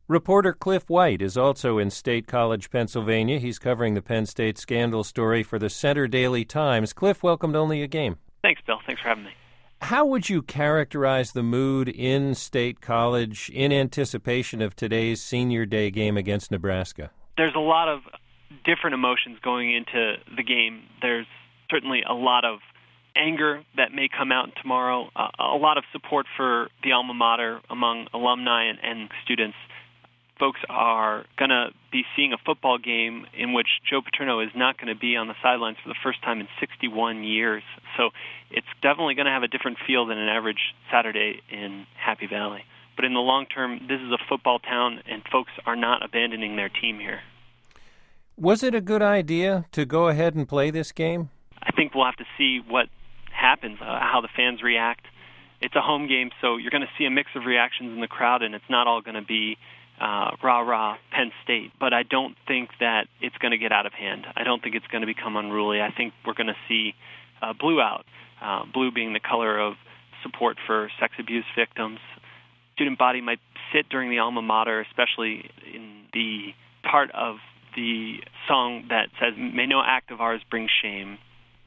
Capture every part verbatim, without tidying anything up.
Reporter Cliff White is also in State College, Pennsylvania. He's covering the Penn State scandal story for the Center Daily Times. Cliff, welcome to Only a Game. Thanks, Bill. Thanks for having me. How would you characterize the mood in State College in anticipation of today's Senior Day game against Nebraska? There's a lot of different emotions going into the game. There's certainly a lot of anger that may come out tomorrow, uh, a lot of support for the alma mater among alumni and, and students. Folks are going to be seeing a football game in which Joe Paterno is not going to be on the sidelines for the first time in sixty-one years. So it's definitely going to have a different feel than an average Saturday in Happy Valley. But in the long term, this is a football town, and folks are not abandoning their team here. Was it a good idea to go ahead and play this game? I think we'll have to see what happens, uh, how the fans react. It's a home game, so you're going to see a mix of reactions in the crowd, and it's not all going to be Uh, rah-rah Penn State, but I don't think that it's going to get out of hand. I don't think it's going to become unruly. I think we're going to see uh, blue out, uh, blue being the color of support for sex abuse victims. Student body might sit during the alma mater, especially in the part of the song that says, "May no act of ours bring shame."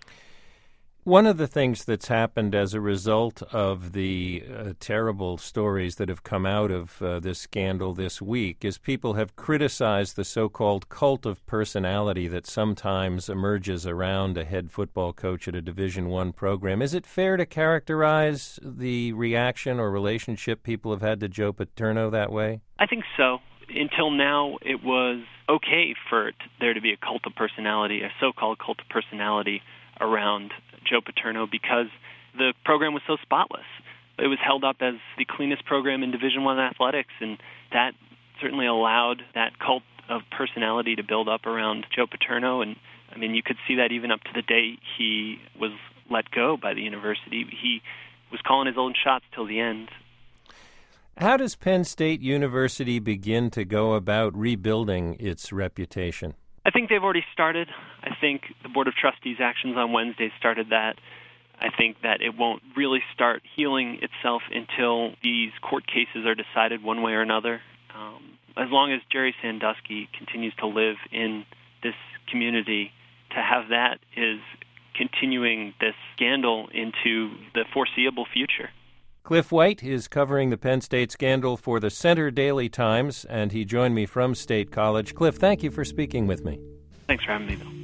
One of the things that's happened as a result of the uh, terrible stories that have come out of uh, this scandal this week is people have criticized the so-called cult of personality that sometimes emerges around a head football coach at a Division I program. Is it fair to characterize the reaction or relationship people have had to Joe Paterno that way? I think so. Until now, it was okay for it, there to be a cult of personality, a so-called cult of personality around Joe Paterno because the program was so spotless. It was held up as the cleanest program in Division I athletics, and that certainly allowed that cult of personality to build up around Joe Paterno. And, I mean, you could see that even up to the day he was let go by the university. He was calling his own shots till the end. How does Penn State University begin to go about rebuilding its reputation? I think they've already started. I think the Board of Trustees' actions on Wednesday started that. I think that it won't really start healing itself until these court cases are decided one way or another. Um, as long as Jerry Sandusky continues to live in this community, to have that is continuing this scandal into the foreseeable future. Cliff White is covering the Penn State scandal for the Center Daily Times, and he joined me from State College. Cliff, thank you for speaking with me. Thanks for having me, Bill.